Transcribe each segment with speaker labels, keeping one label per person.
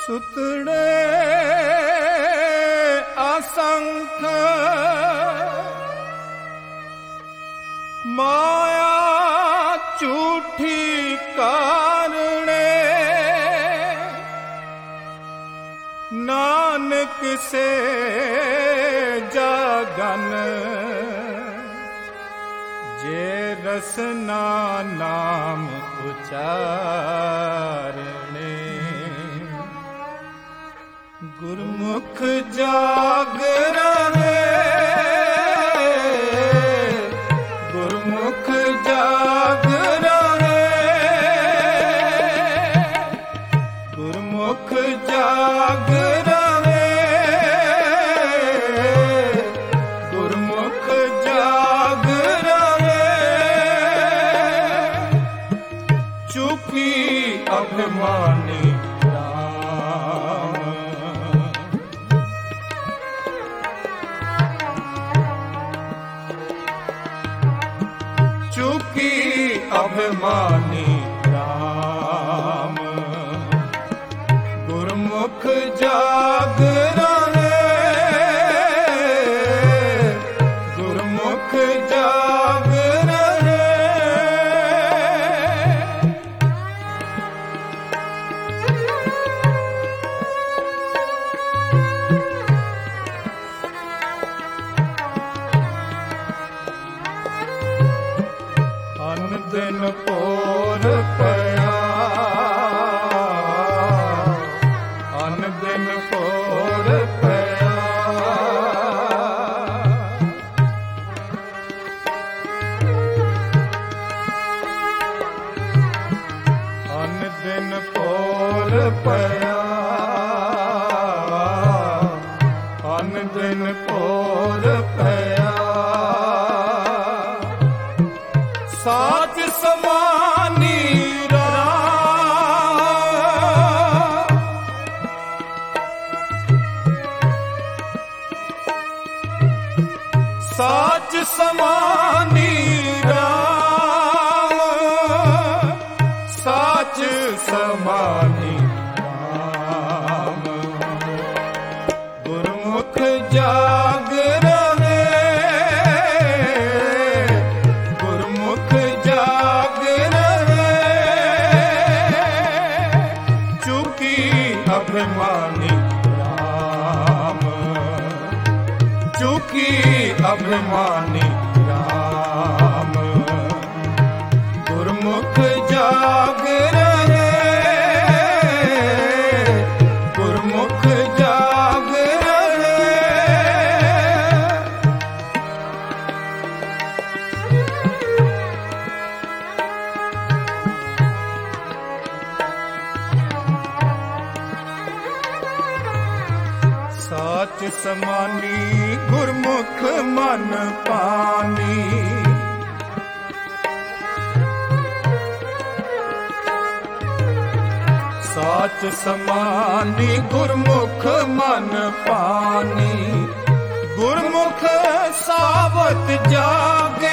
Speaker 1: ਸੁਤੜੇ ਅਸੰਖ ਮਾਇਆ ਝੂਠੀ ਕਾਰਣੇ ਨਾਨਕ ਸੇ ਜਾਗਨ ਜੇ ਰਸਨਾ ਨਾਮ ਉਚਾਰਣੇ ਗੁਰਮੁਖ ਜਾਗ ਰਹੇ ਗੁਰਮੁਖ ਜਾਗ ਰਹੇ ਗੁਰਮੁਖ ਜਾਗ ਰਹੇ ਗੁਰਮੁਖ ਜਾਗ ਰਹੇ ਚੁਕੀ ਅਭਿਮਾਨੀ चूकी अभिमानी राम गुरमुख जाग रहे गुरमुख जाग रहे अन दिन पोर पया अन दिन पोर पया अन दिन पोर पया अन दिन पोर पया साच समानी साच समानी राम साच समानी राम गुरमुख जाग रहे गुरमुख जाग रहे चूकी अभिमानी राम चूकी अभिमानी राम गुरमुख जाग रहे गुरमुख जाग रहे साच समानी गुरमुख मन पानी साच समानी गुरमुख मन पानी गुरमुख सावत जागे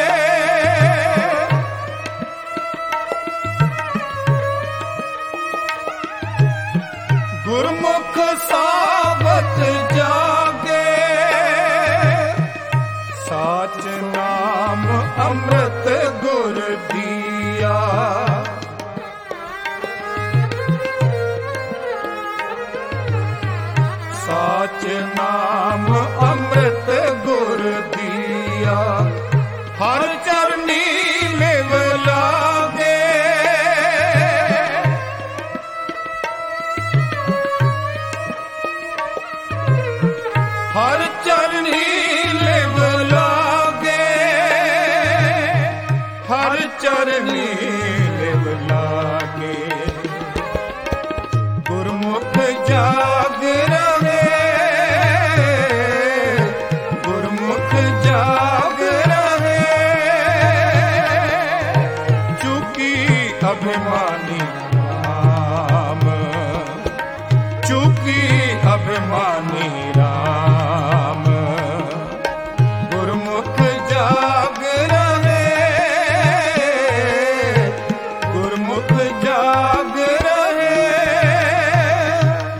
Speaker 1: गुरमुख सावत जागे साच नाम अमृत गुर दिया साच नाम अमृत गुर दिया हर चरनी लिव लागे हर चरनी लिव लागे हर चरनी लिव लागे गुरमुख जाग रहे गुरमुख जाग रहे चूकी अभिमानी राम चूकी अभिमानी राम गुरमुख जाग रहे गुरमुख जाग रहे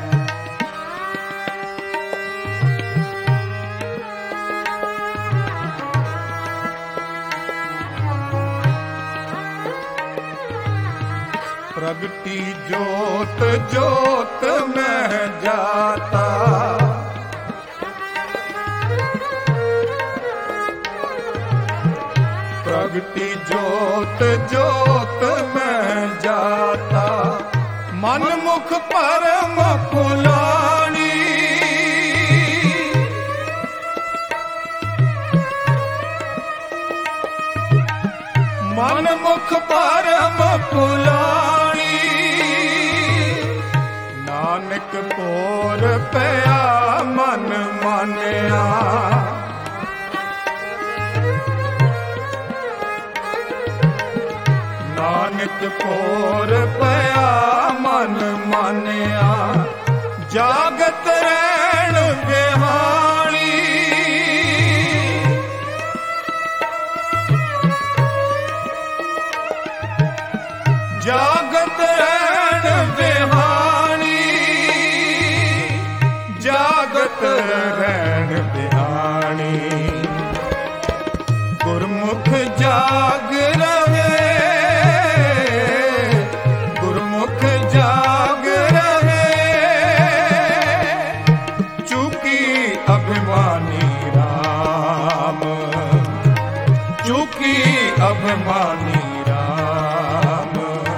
Speaker 1: प्रगति जोत जोत में जाता, प्रगति जोत जोत में जाता, मन मुख परम कुलानी, मन मुख परम कुलानी, नानक पोर पया मन मानिया, नानक पोर पया मन मानिया, जागत रैण बिहानी, जागत रैण बिहानी, जागत रैण बिहानी, गुरमुख जाग रहे, गुरमुख जाग रहे, चूकी अभिमानी राम, चूकी अभिमानी राम,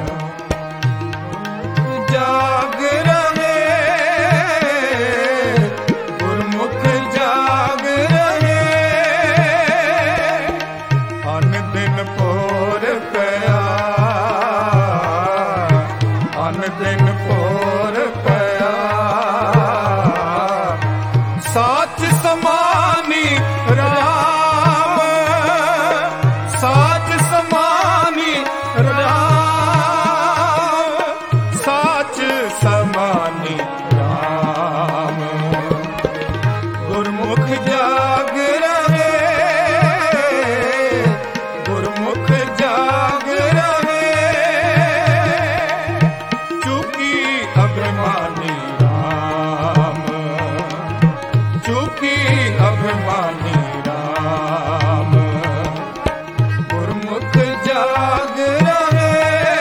Speaker 1: जाग रहे, गुरमुख जाग रहे, अन दिन पोर पया, अन दिन पोर पया, साच समानी राम, साच समानी राम, साच समानी राम, गुरमुख जाग रहे, गुरमुख जाग रहे, चूकी अभिमानी राम, चूकी अभिमानी राम, गुरमुख जाग रहे,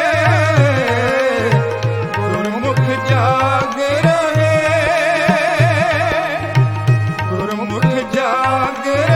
Speaker 1: गुरमुख जाग रहे, गुरमुख जाग